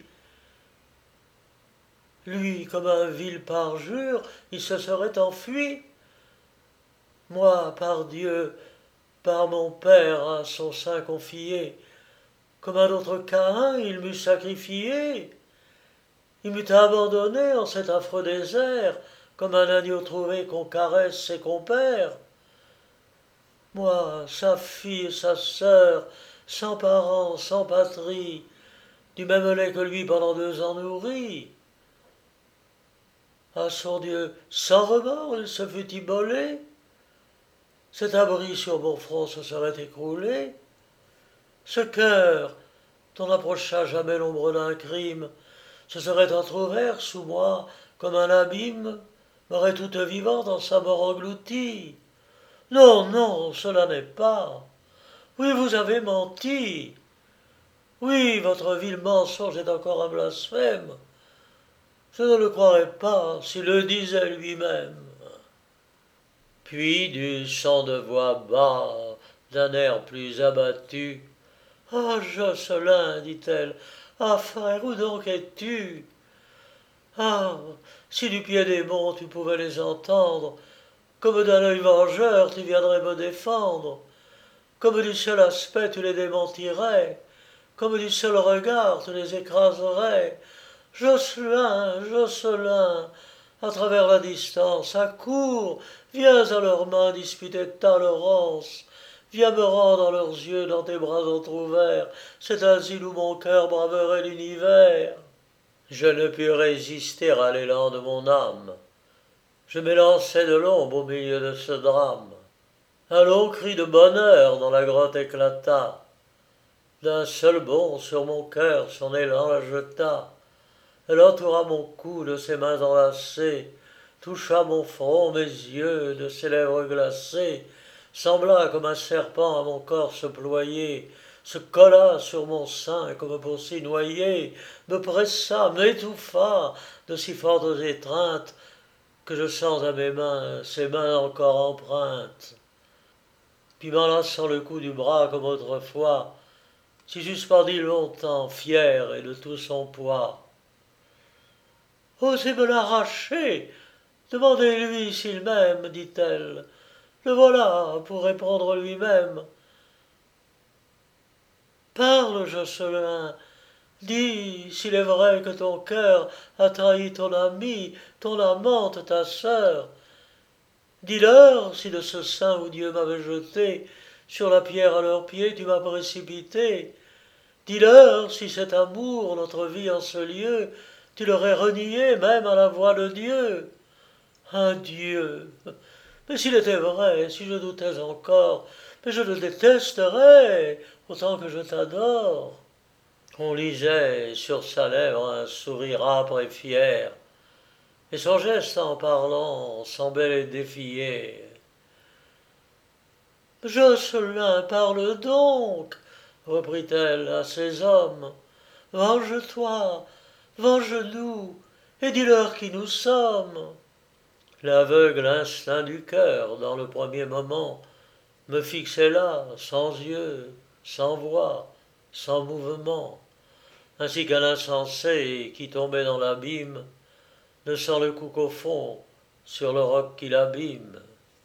Lui, comme un vil parjure, il se serait enfui. Moi, par Dieu, par mon Père à son sein confié, comme un autre Caïn, il m'eût sacrifié. Il m'eût abandonné en cet affreux désert, comme un agneau trouvé qu'on caresse et qu'on perd. Moi, sa fille et sa sœur, sans parents, sans patrie, du même lait que lui pendant deux ans nourri. À son Dieu, sans remords, il se fût immolé. Cet abri sur mon front se serait écroulé. Ce cœur, dont n'approcha jamais l'ombre d'un crime, se serait entr'ouvert sous moi comme un abîme, m'aurait toute vivante en sa mort engloutie. Non, non, cela n'est pas. Oui, vous avez menti. Oui, votre vil mensonge est encore un blasphème. Je ne le croirais pas s'il le disait lui-même. » Puis, du son de voix bas, d'un air plus abattu, « Ah, Josselin, dit-elle, ah, frère, où donc es-tu? Ah, si du pied des monts tu pouvais les entendre, comme d'un œil vengeur tu viendrais me défendre, comme du seul aspect tu les démentirais, comme du seul regard tu les écraserais. Josselin, Josselin, à travers la distance, accours, viens à leurs mains disputer ta Laurence, viens me rendre à leurs yeux dans tes bras entr'ouverts cet asile où mon cœur braverait l'univers. » Je ne pus résister à l'élan de mon âme. Je m'élançai de l'ombre au milieu de ce drame. Un long cri de bonheur dans la grotte éclata. D'un seul bond sur mon cœur son élan la jeta. Elle entoura mon cou de ses mains enlacées, toucha mon front, mes yeux, de ses lèvres glacées, sembla comme un serpent à mon corps se ployer, se colla sur mon sein comme pour s'y noyer, me pressa, m'étouffa de si fortes étreintes que je sens à mes mains ses mains encore empreintes. puis m'enlaçant le cou du bras comme autrefois, si suspendu longtemps, fier et de tout son poids. Osez me l'arracher, demandez-lui s'il m'aime, dit-elle, le voilà pour répondre lui-même. Parle, Jocelyn, dis s'il est vrai que ton cœur a trahi ton amie, ton amante, ta sœur. Dis-leur si de ce sein où Dieu m'avait jeté, sur la pierre à leurs pieds tu m'as précipité. Dis-leur si cet amour, notre vie en ce lieu, tu l'aurais renié même à la voix de Dieu. Un Dieu! Mais s'il était vrai, si je doutais encore, mais je le détesterais autant que je t'adore. On lisait sur sa lèvre un sourire âpre et fier, et son geste en parlant semblait les défier. Jocelyn, parle donc, reprit-elle à ses hommes. Venge-toi, venge-nous, et dis-leur qui nous sommes. L'aveugle instinct du cœur, dans le premier moment, me fixait là, sans yeux, sans voix, sans mouvement, ainsi qu'un insensé qui, tombé dans l'abîme, ne sent le coup qu'au fond, sur le roc qui l'abîme.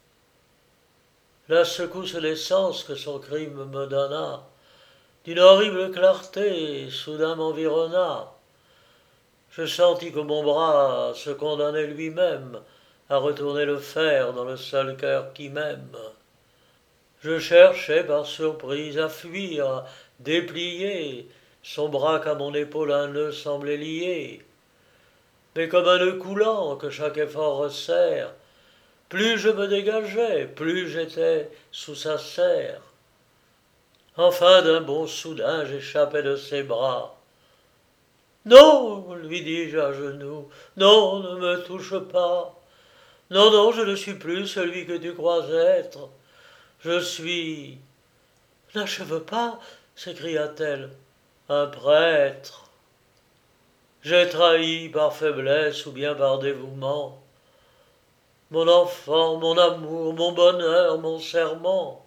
La secousse des sens que son crime me donna, d'une horrible clarté, soudain m'environna. Je sentis que mon bras se condamnait lui-même à retourner le fer dans le seul cœur qui m'aime. Je cherchais par surprise à fuir, à déplier son bras qu'à mon épaule un nœud semblait lier. Mais comme un nœud coulant que chaque effort resserre, plus je me dégageais, plus j'étais sous sa serre. Enfin d'un bond soudain j'échappais de ses bras. Non, lui dis-je à genoux, non, ne me touche pas. Non, non, je ne suis plus celui que tu crois être. Je suis... N'achève pas, s'écria-t-elle, un prêtre. J'ai trahi par faiblesse ou bien par dévouement mon enfant, mon amour, mon bonheur, mon serment.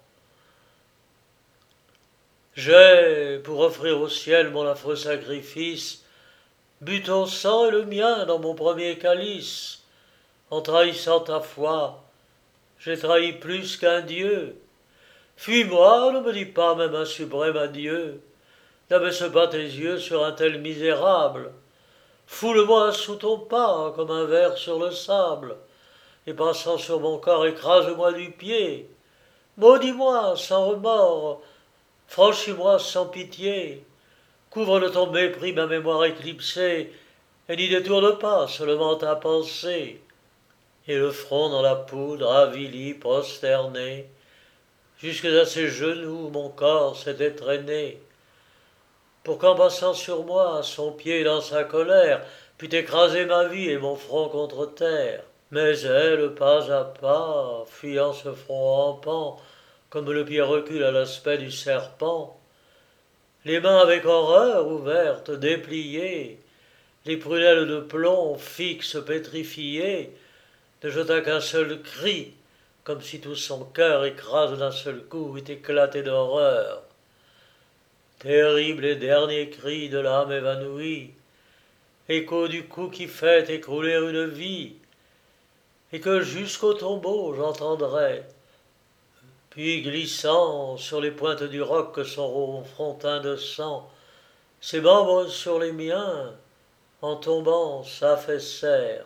J'ai, pour offrir au ciel mon affreux sacrifice, bu ton sang et le mien dans mon premier calice. En trahissant ta foi, j'ai trahi plus qu'un Dieu. Fuis-moi, ne me dis pas même un suprême adieu. N'abaisse pas tes yeux sur un tel misérable. Foule-moi sous ton pas comme un ver sur le sable, et passant sur mon corps, écrase-moi du pied. Maudis-moi sans remords, franchis-moi sans pitié. Couvre de ton mépris ma mémoire éclipsée, et n'y détourne pas seulement ta pensée. Et le front dans la poudre, avili, prosterné, jusque à ses genoux mon corps s'était traîné, pour qu'en passant sur moi, son pied dans sa colère pût écraser ma vie et mon front contre terre. Mais elle, pas à pas, fuyant ce front rampant, comme le pied recule à l'aspect du serpent, les mains avec horreur ouvertes, dépliées, les prunelles de plomb fixes, pétrifiées, ne jeta qu'un seul cri, comme si tout son cœur, écrasé d'un seul coup, eût éclaté d'horreur. Terrible et dernier cri de l'âme évanouie, écho du coup qui fait écrouler une vie, et que jusqu'au tombeau j'entendrai, puis glissant sur les pointes du roc que son front teint de sang, ses membres sur les miens, en tombant s'affaissèrent,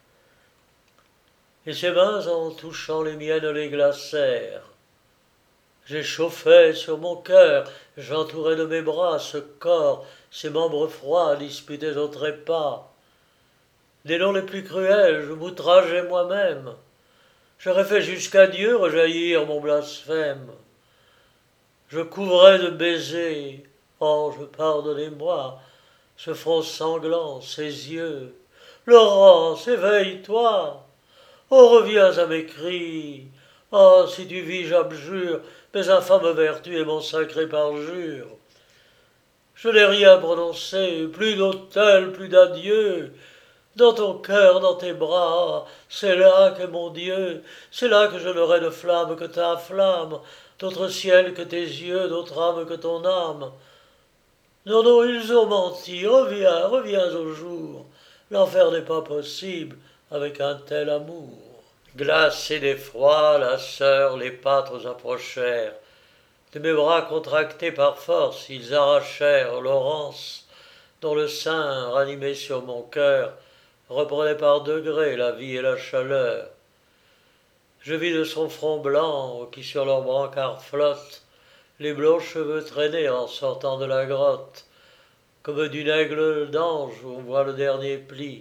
et ses mains en touchant les miennes les glacèrent. J'échauffais sur mon cœur, j'entourais de mes bras ce corps, ses membres froids disputés au trépas. Des noms les plus cruels, je m'outrageais moi-même. J'aurais fait jusqu'à Dieu rejaillir mon blasphème. Je couvrais de baisers, ange, pardonnez-moi, ce front sanglant, ces yeux. Laurence, éveille-toi. Oh, reviens à mes cris. Oh, si tu vis, j'abjure mes infâmes vertus et mon sacré parjure. Je n'ai rien prononcé, plus d'autel, plus d'adieu. Dans ton cœur, dans tes bras, c'est là qu'est mon Dieu, c'est là que je n'aurai de flamme que ta flamme. d'autre ciel que tes yeux, d'autre âme que ton âme. Non, non, ils ont menti, reviens, reviens au jour. L'enfer n'est pas possible avec un tel amour. Glacés d'effroi, la sœur, les pâtres approchèrent. De mes bras contractés par force, ils arrachèrent Laurence, dont le sein, ranimé sur mon cœur, reprenait par degrés la vie et la chaleur. Je vis de son front blanc, qui sur leur brancard flotte, les blonds cheveux traînés en sortant de la grotte, comme d'une aigle d'ange où on voit le dernier pli.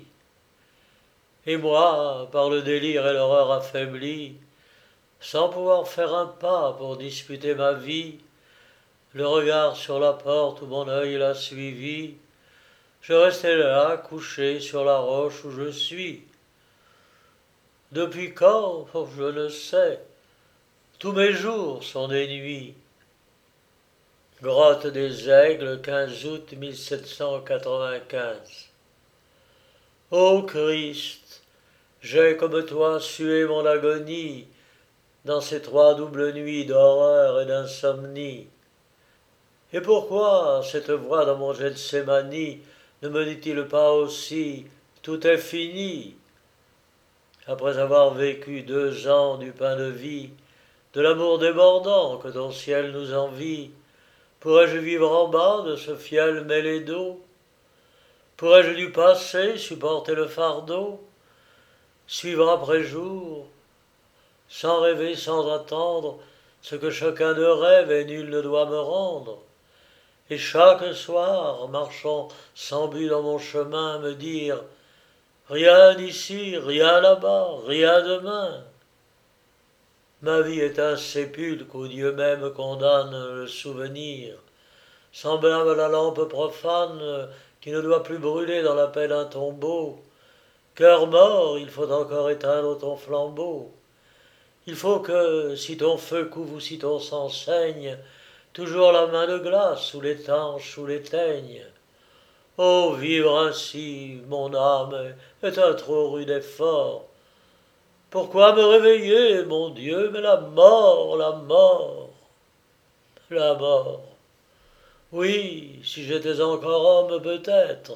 Et moi, par le délire et l'horreur affaibli, sans pouvoir faire un pas pour disputer ma vie, le regard sur la porte où mon œil l'a suivi, je restais là, couché sur la roche où je suis. Depuis quand, oh, je ne sais, tous mes jours sont des nuits. Grotte des Aigles, quinze août mille sept cent quatre-vingt-quinze. Ô Christ, j'ai comme toi sué mon agonie dans ces trois doubles nuits d'horreur et d'insomnie. Et pourquoi cette voix dans mon Gethsémani ne me dit-il pas aussi « Tout est fini » après avoir vécu deux ans du pain de vie, de l'amour débordant que ton ciel nous envie, pourrais-je vivre en bas de ce fiel mêlé d'eau? Pourrais-je du passé supporter le fardeau, suivre après jour, sans rêver, sans attendre, ce que chacun ne rêve et nul ne doit me rendre, et chaque soir, marchant sans but dans mon chemin, me dire « Rien ici, rien là-bas, rien demain ». Ma vie est un sépulcre où Dieu même condamne le souvenir, semblable à la lampe profane qui ne doit plus brûler dans la paix d'un tombeau. Cœur mort, il faut encore éteindre ton flambeau. Il faut que, si ton feu couve ou si ton sang saigne, toujours la main de glace sous l'étanche ou l'éteigne. Oh, vivre ainsi, mon âme, est un trop rude effort. Pourquoi me réveiller, mon Dieu, mais la mort, la mort, la mort. Oui, si j'étais encore homme, peut-être.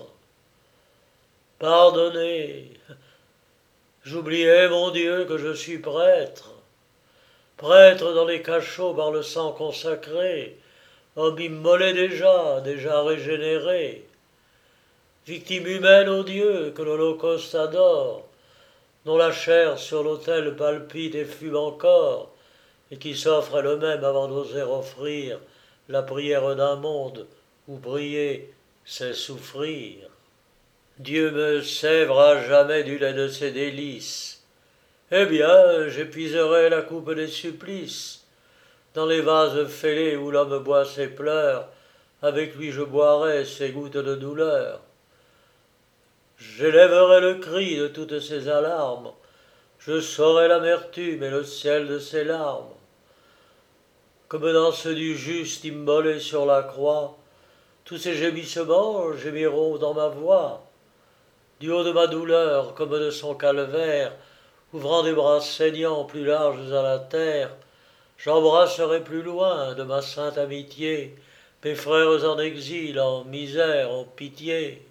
Pardonnez, j'oubliais, mon Dieu, que je suis prêtre. Prêtre dans les cachots par le sang consacré, homme immolé déjà, déjà régénéré. Victime humaine ô Dieu que l'Holocauste adore, dont la chair sur l'autel palpite et fume encore, et qui s'offre elle-même avant d'oser offrir la prière d'un monde où prier, c'est souffrir. Dieu me sèvera jamais du lait de ses délices. Eh bien, j'épuiserai la coupe des supplices. Dans les vases fêlés où l'homme boit ses pleurs, avec lui je boirai ses gouttes de douleur. J'élèverai le cri de toutes ces alarmes, je saurai l'amertume et le ciel de ses larmes. Comme dans ceux du juste immolé sur la croix, tous ces gémissements gémiront dans ma voix. Du haut de ma douleur, comme de son calvaire, ouvrant des bras saignants plus larges à la terre, j'embrasserai plus loin de ma sainte amitié mes frères en exil, en misère, en pitié.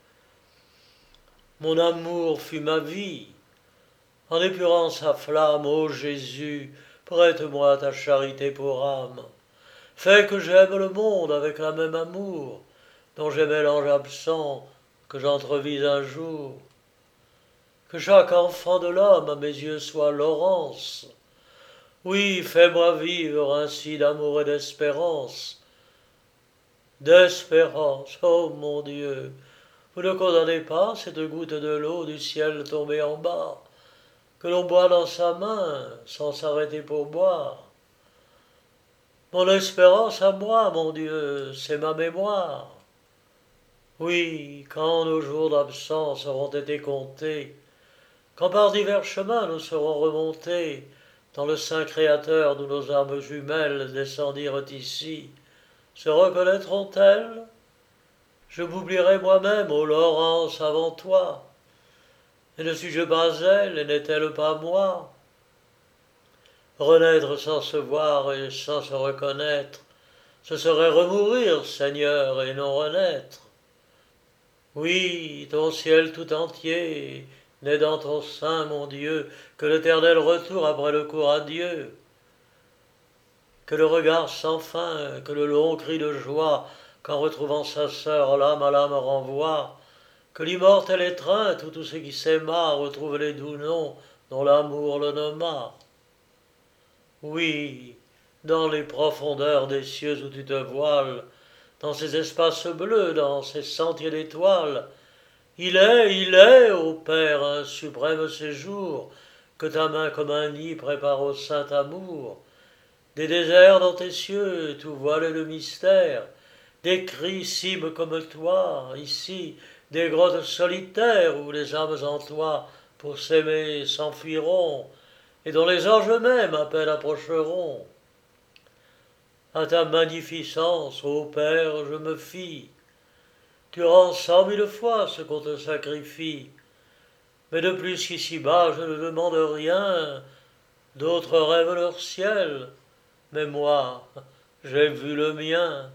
Mon amour fut ma vie. En épurant sa flamme, ô Jésus, prête-moi ta charité pour âme. Fais que j'aime le monde avec la même amour dont j'aimais l'ange absent que j'entrevis un jour. Que chaque enfant de l'homme à mes yeux soit Laurence. Oui, fais-moi vivre ainsi d'amour et d'espérance. D'espérance, ô mon Dieu, vous ne condamnez pas cette goutte de l'eau du ciel tombée en bas, que l'on boit dans sa main sans s'arrêter pour boire. Mon espérance à moi, mon Dieu, c'est ma mémoire. Oui, quand nos jours d'absence auront été comptés, quand par divers chemins nous serons remontés dans le Saint Créateur d'où nos âmes jumelles descendirent ici, se reconnaîtront-elles? Je m'oublierai moi-même, ô Laurence, avant toi. Et ne suis-je pas elle, et n'est-elle pas moi? Renaître sans se voir et sans se reconnaître, ce serait remourir, Seigneur, et non renaître. Oui, ton ciel tout entier n'est dans ton sein, mon Dieu, que l'éternel retour après le court adieu, que le regard sans fin, que le long cri de joie, qu'en retrouvant sa sœur, l'âme à l'âme renvoie, que l'immortelle étreinte où tout ce qui s'aima retrouve les doux noms dont l'amour le nomma. Oui, dans les profondeurs des cieux où tu te voiles, dans ces espaces bleus, dans ces sentiers d'étoiles, il est, il est, ô Père, un suprême séjour, que ta main comme un nid prépare au saint amour. Des déserts dans tes cieux, tout voilé de mystère, des cris cimes comme toi, ici, des grottes solitaires où les âmes en toi, pour s'aimer, s'enfuiront, et dont les anges mêmes à peine approcheront. À ta magnificence, ô Père, je me fie. Tu rends cent mille fois ce qu'on te sacrifie. Mais de plus qu'ici-bas, je ne demande rien. D'autres rêvent leur ciel, mais moi, j'ai vu le mien.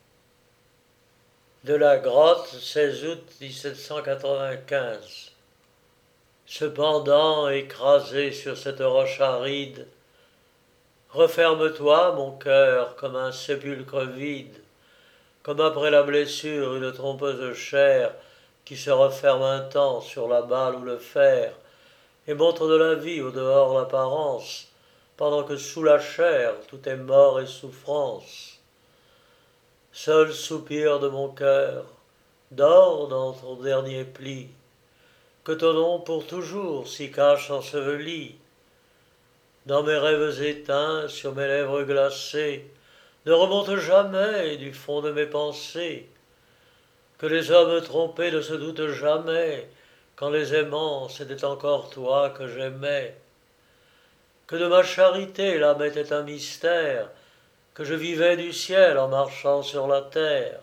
De la grotte, seize août dix-sept cent quatre-vingt-quinze. Cependant, écrasé sur cette roche aride, referme-toi, mon cœur, comme un sépulcre vide, comme après la blessure une trompeuse chair qui se referme un temps sur la balle ou le fer, et montre de la vie au dehors l'apparence, pendant que sous la chair tout est mort et souffrance. Seul soupir de mon cœur, dors dans ton dernier pli, que ton nom pour toujours s'y cache enseveli. Dans mes rêves éteints, sur mes lèvres glacées, ne remonte jamais du fond de mes pensées, que les hommes trompés ne se doutent jamais qu'en les aimant c'était encore toi que j'aimais, que de ma charité l'âme était un mystère, que je vivais du ciel en marchant sur la terre,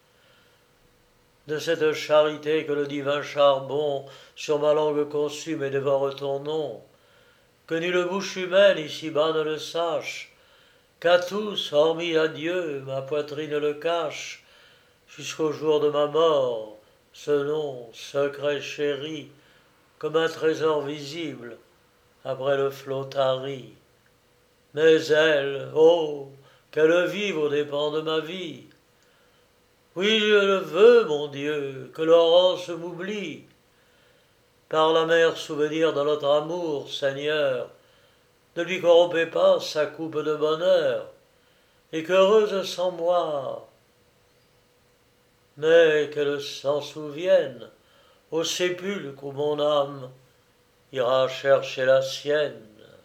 de cette charité que le divin charbon sur ma langue consume et dévore ton nom, que nulle bouche humaine ici-bas ne le sache, qu'à tous, hormis à Dieu, ma poitrine le cache, jusqu'au jour de ma mort, ce nom, secret chéri, comme un trésor visible, après le flot tari. Mais elle, oh, qu'elle vive aux dépens de ma vie. Oui, je le veux, mon Dieu, que Laurence m'oublie. Par l'amer souvenir de notre amour, Seigneur, ne lui corrompez pas sa coupe de bonheur, et qu'heureuse sans moi, mais qu'elle s'en souvienne au sépulcre où mon âme ira chercher la sienne.